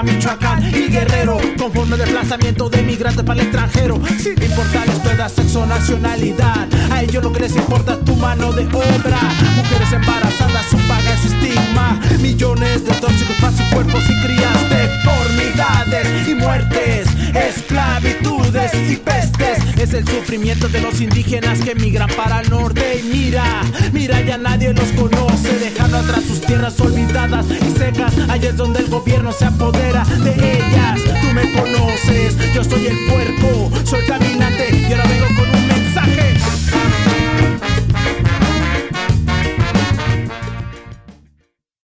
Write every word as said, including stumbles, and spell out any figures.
Michoacán y Guerrero, conforme el desplazamiento de migrantes para el extranjero. Sin importarles tu edad, sexo, nacionalidad, a ellos lo que les importa es tu mano de obra. Mujeres embarazadas, su paga es su estigma. Millones de tóxicos para sus cuerpos y crías, deformidades y muertes, esclavitudes y pestes. Es el sufrimiento de los indígenas que migran para el norte. Y mira, mira, ya nadie los conoce, dejando atrás sus tierras olvidadas y secas. Allí es donde el gobierno se apodera de ellas. Tú me conoces, yo soy el puerco, soy caminante